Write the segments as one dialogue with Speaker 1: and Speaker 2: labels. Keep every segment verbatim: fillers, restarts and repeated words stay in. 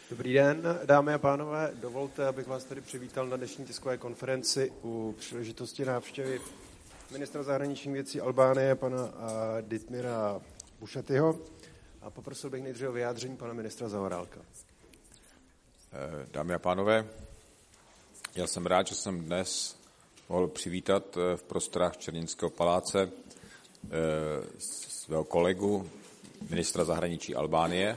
Speaker 1: Dobrý den, dámy a pánové. Dovolte, abych vás tady přivítal na dnešní tiskové konferenci u příležitosti návštěvy ministra zahraničních věcí Albánie, pana Ditmira Bušatyho. A poprosil bych nejdříve o vyjádření pana ministra Zaorálka.
Speaker 2: Dámy a pánové, já jsem rád, že jsem dnes mohl přivítat v prostorách Černínského paláce svého kolegu, ministra zahraničí Albánie,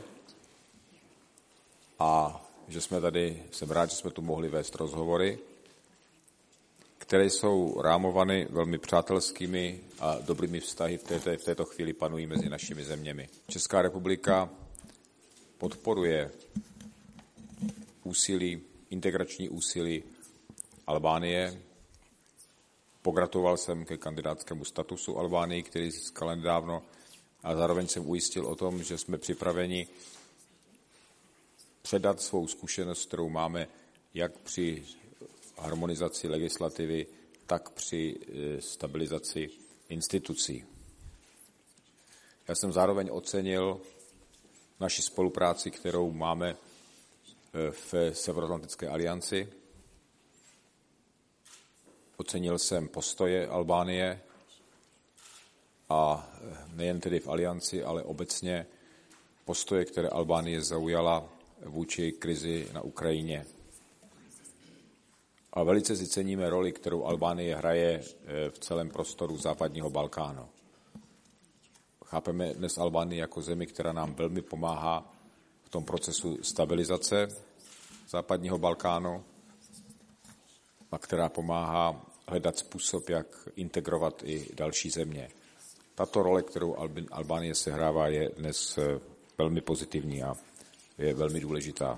Speaker 2: a že jsme tady, jsem rád, že jsme tu mohli vést rozhovory, které jsou rámovány velmi přátelskými a dobrými vztahy v této, v této chvíli panují mezi našimi zeměmi. Česká republika podporuje úsilí, integrační úsilí Albánie. Pogratuloval jsem ke kandidátskému statusu Albánii, který získala nedávno, a zároveň jsem ujistil o tom, že jsme připraveni předat svou zkušenost, kterou máme jak při harmonizaci legislativy, tak při stabilizaci institucí. Já jsem zároveň ocenil naši spolupráci, kterou máme v Severoatlantické alianci. Ocenil jsem postoje Albánie, a nejen tedy v alianci, ale obecně postoje, které Albánie zaujala vůči krizi na Ukrajině. A velice si ceníme roli, kterou Albánie hraje v celém prostoru západního Balkánu. Chápeme dnes Albánii jako zemi, která nám velmi pomáhá v tom procesu stabilizace západního Balkánu a která pomáhá hledat způsob, jak integrovat i další země. Tato role, kterou Albánie sehrává, je dnes velmi pozitivní a je velmi důležitá.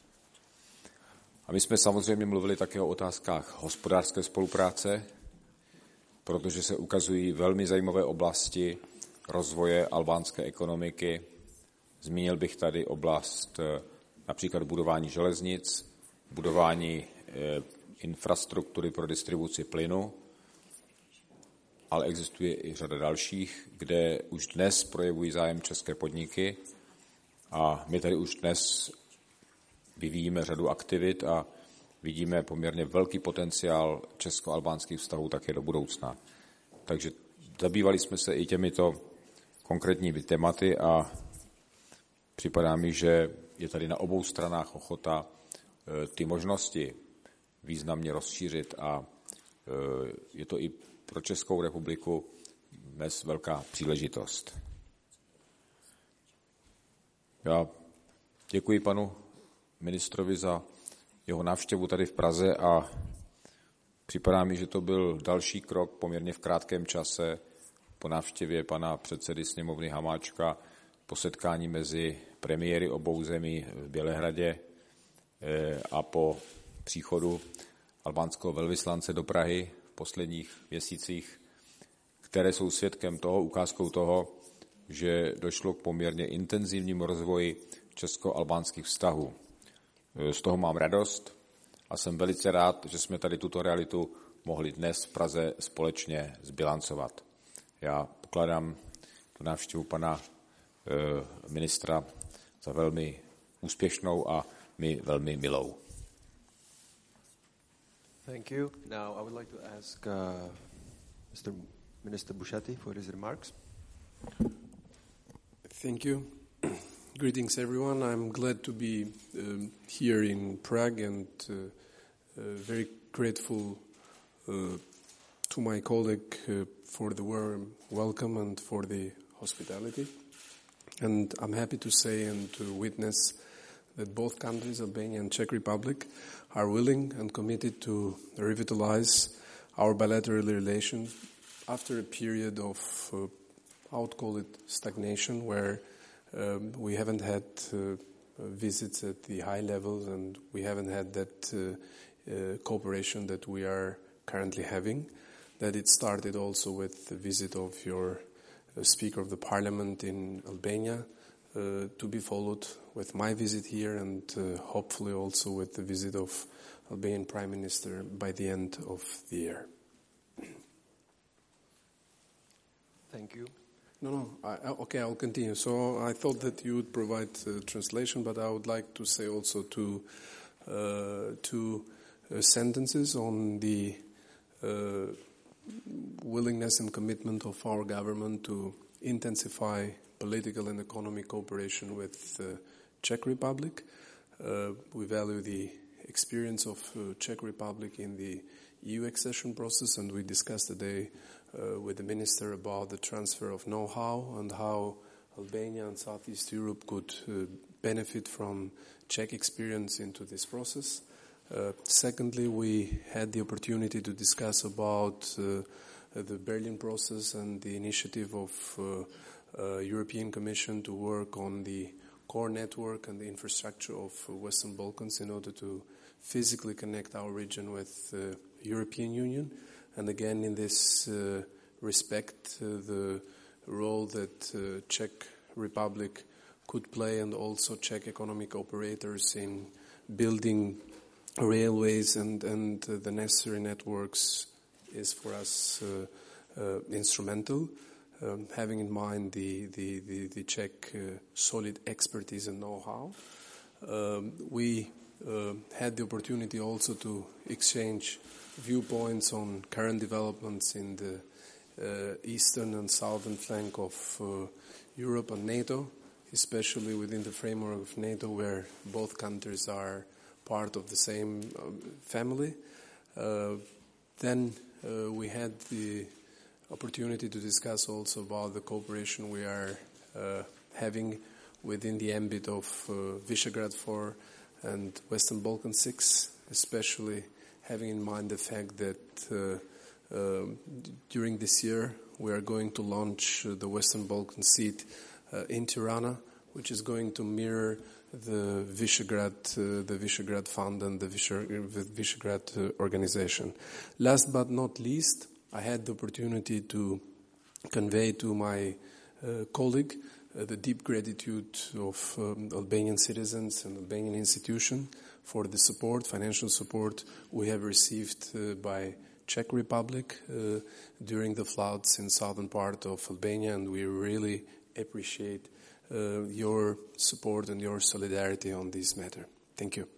Speaker 2: A my jsme samozřejmě mluvili také o otázkách hospodářské spolupráce, protože se ukazují velmi zajímavé oblasti rozvoje albánské ekonomiky. Zmínil bych tady oblast například budování železnic, budování infrastruktury pro distribuci plynu, ale existuje i řada dalších, kde už dnes projevují zájem české podniky, a my tady už dnes vyvíjíme řadu aktivit a vidíme poměrně velký potenciál česko-albánských vztahů také do budoucna. Takže zabývali jsme se i těmito konkrétními tématy a připadá mi, že je tady na obou stranách ochota ty možnosti významně rozšířit, a je to i pro Českou republiku dnes velká příležitost. Já děkuji panu ministrovi za jeho návštěvu tady v Praze a připadá mi, že to byl další krok poměrně v krátkém čase po návštěvě pana předsedy sněmovny Hamáčka, po setkání mezi premiéry obou zemí v Bělehradě a po příchodu albánského velvyslance do Prahy v posledních měsících, které jsou svědkem toho, ukázkou toho, že došlo k poměrně intenzivnímu rozvoji česko-albánských vztahů. Z toho mám radost a jsem velice rád, že jsme tady tuto realitu mohli dnes v Praze společně zbilancovat. Já pokládám tu návštěvu pana ministra za velmi úspěšnou a mi velmi milou.
Speaker 1: Thank you. Now I would like to ask uh, Mister Minister Bušaty for his remarks.
Speaker 3: Thank you. Greetings, everyone. I'm glad to be um, here in Prague, and uh, uh, very grateful uh, to my colleague uh, for the warm welcome and for the hospitality. And I'm happy to say and to witness that both countries, Albania and Czech Republic, are willing and committed to revitalize our bilateral relations after a period of uh, I would call it stagnation, where um, we haven't had uh, visits at the high levels, and we haven't had that uh, uh, cooperation that we are currently having. That it started also with the visit of your uh, Speaker of the Parliament in Albania, uh, to be followed with my visit here, and uh, hopefully also with the visit of Albanian Prime Minister by the end of the year.
Speaker 1: Thank you.
Speaker 3: No, no. I, okay, I'll continue. So I thought that you would provide uh, translation, but I would like to say also two, uh, two uh, sentences on the uh, willingness and commitment of our government to intensify political and economic cooperation with the uh, Czech Republic. Uh, we value the experience of uh, Czech Republic in the E U accession process, and we discussed today uh, with the minister about the transfer of know-how and how Albania and Southeast Europe could uh, benefit from Czech experience into this process. Uh, secondly, we had the opportunity to discuss about uh, the Berlin process and the initiative of uh, uh, European Commission to work on the core network and the infrastructure of uh, Western Balkans in order to physically connect our region with the uh, European Union. And again, in this uh, respect, uh, the role that uh, Czech Republic could play and also Czech economic operators in building railways and, and uh, the necessary networks is for us uh, uh, instrumental, um, having in mind the, the, the, the Czech uh, solid expertise and know-how. Um, we uh, had the opportunity also to exchange viewpoints on current developments in the uh, eastern and southern flank of uh, Europe and NATO, especially within the framework of NATO, where both countries are part of the same um, family. Uh, then uh, we had the opportunity to discuss also about the cooperation we are uh, having within the ambit of uh, Visegrad four and Western Balkan six, especially having in mind the fact that uh, uh, during this year we are going to launch uh, the Western Balkan seat uh, in Tirana, which is going to mirror the Visegrad, uh, the Visegrad Fund and the Visegrad uh, organization. Last but not least, I had the opportunity to convey to my uh, colleague uh, the deep gratitude of um, Albanian citizens and Albanian institutions for the support, financial support we have received uh, by Czech Republic uh, during the floods in southern part of Albania, and we really appreciate Uh, your support and your solidarity on this matter. Thank you.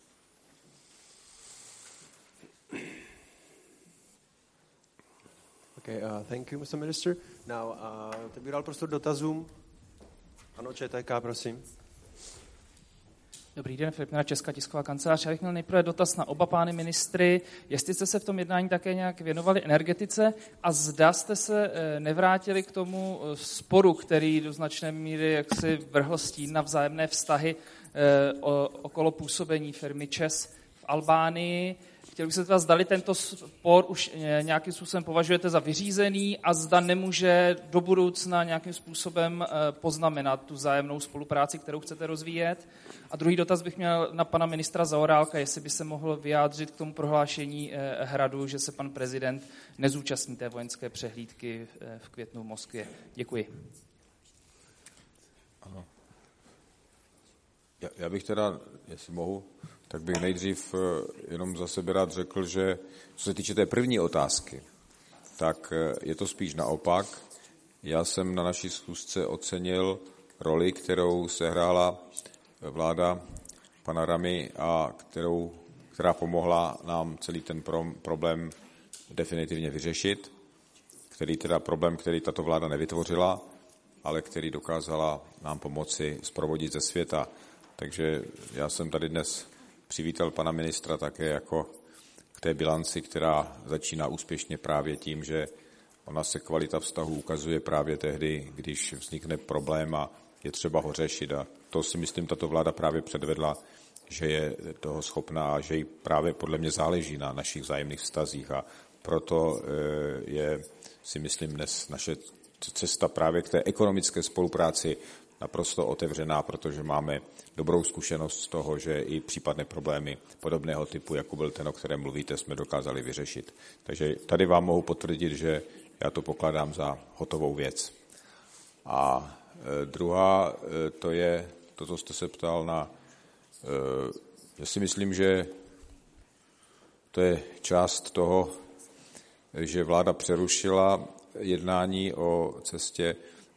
Speaker 1: Okay, uh, thank you, Mister Minister. Now, uh, teď bych dal prostor dotazům. Ano, ČTK, prosím.
Speaker 4: Dobrý den, Filip Mira, Česká tisková kancelář. Já bych měl nejprve dotaz na oba pány ministry. Jestli jste se v tom jednání také nějak věnovali energetice a zda jste se nevrátili k tomu sporu, který do značné míry jaksi vrhl stín na vzájemné vztahy okolo působení firmy ČEZ v Albánii. Chtěl bych se vás, zdali tento spor už nějakým způsobem považujete za vyřízený a zda nemůže do budoucna nějakým způsobem poznamenat tu vzájemnou spolupráci, kterou chcete rozvíjet. A druhý dotaz bych měl na pana ministra Zaorálka, jestli by se mohl vyjádřit k tomu prohlášení Hradu, že se pan prezident nezúčastní té vojenské přehlídky v květnu v Moskvě. Děkuji.
Speaker 2: Ano. Já, já bych teda, jestli mohu, tak bych nejdřív jenom za sebe rád řekl, že co se týče té první otázky, tak je to spíš naopak. Já jsem na naší schůzce ocenil roli, kterou sehrála vláda pana Ramy a kterou, která pomohla nám celý ten problém definitivně vyřešit, který teda problém, který tato vláda nevytvořila, ale který dokázala nám pomoci zprovodit ze světa. Takže já jsem tady dnes přivítal pana ministra také jako k té bilanci, která začíná úspěšně právě tím, že ona se kvalita vztahu ukazuje právě tehdy, když vznikne problém a je třeba ho řešit. A to si myslím, tato vláda právě předvedla, že je toho schopná a že jí právě podle mě záleží na našich vzájemných vztazích. A proto je, si myslím, dnes naše cesta právě k té ekonomické spolupráci naprosto otevřená, protože máme dobrou zkušenost z toho, že i případné problémy podobného typu, jako byl ten, o kterém mluvíte, jsme dokázali vyřešit. Takže tady vám mohu potvrdit, že já to pokládám za hotovou věc. A e, druhá, e, to je to, co jste se ptal na... E, já si myslím, že to je část toho, že vláda přerušila jednání o cestě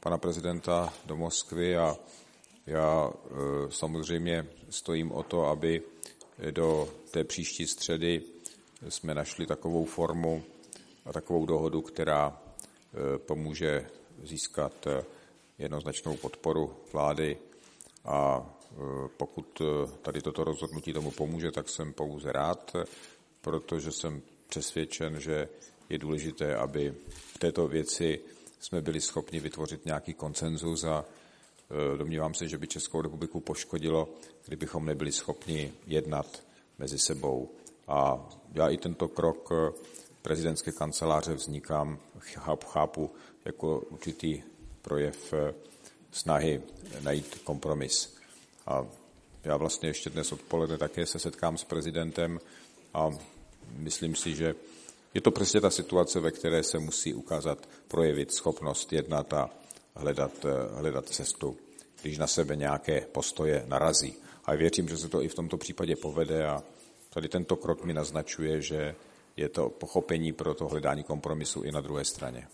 Speaker 2: pana prezidenta do Moskvy a já samozřejmě stojím o to, aby do té příští středy jsme našli takovou formu a takovou dohodu, která pomůže získat jednoznačnou podporu vlády a pokud tady toto rozhodnutí tomu pomůže, tak jsem pouze rád, protože jsem přesvědčen, že je důležité, aby v této věci jsme byli schopni vytvořit nějaký konsenzus a domnívám se, že by Českou republiku poškodilo, kdybychom nebyli schopni jednat mezi sebou. A já i tento krok prezidentské kanceláře vznikám, chápu jako určitý projev snahy najít kompromis. A já vlastně ještě dnes odpoledne také se setkám s prezidentem a myslím si, že je to přesně ta situace, ve které se musí ukázat, projevit schopnost jednat a hledat, hledat cestu, když na sebe nějaké postoje narazí. A věřím, že se to i v tomto případě povede a tady tento krok mi naznačuje, že je to pochopení pro to hledání kompromisu i na druhé straně.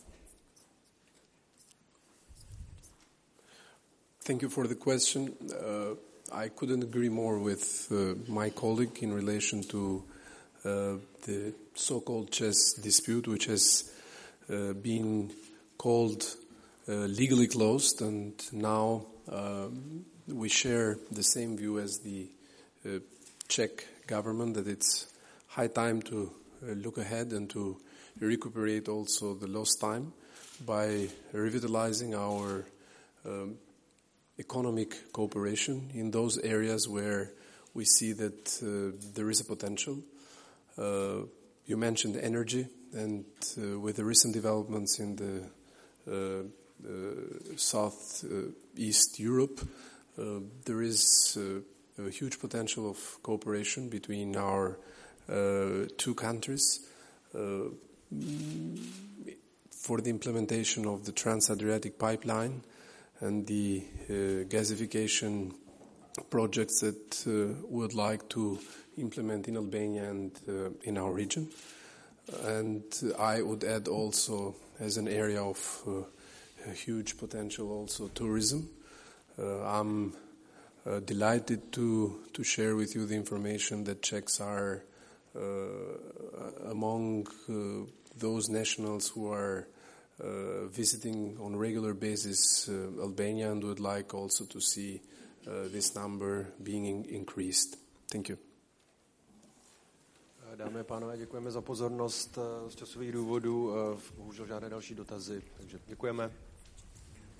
Speaker 3: Thank you for the question. Uh, I couldn't agree more with uh, my colleague in relation to uh, the so-called chess dispute, which has uh, been called uh, legally closed, and now um, we share the same view as the uh, Czech government that it's high time to uh, look ahead and to recuperate also the lost time by revitalizing our um, economic cooperation in those areas where we see that uh, there is a potential. Uh, you mentioned energy, and uh, with the recent developments in the uh, uh, South uh, East Europe, uh, there is uh, a huge potential of cooperation between our uh, two countries uh, for the implementation of the Trans-Adriatic pipeline and the uh, gasification projects that uh, we would like to implement in Albania and uh, in our region. And I would add also, as an area of uh, a huge potential, also tourism. Uh, I'm uh, delighted to to share with you the information that Czechs are uh, among uh, those nationals who are Uh, visiting on a regular basis uh, Albania, and would like also to see uh, this number being in- increased. Thank you.
Speaker 1: Dámy a pánové, děkujeme za pozornost. Z časových důvodů bohužel žádné další dotazy, takže děkujeme.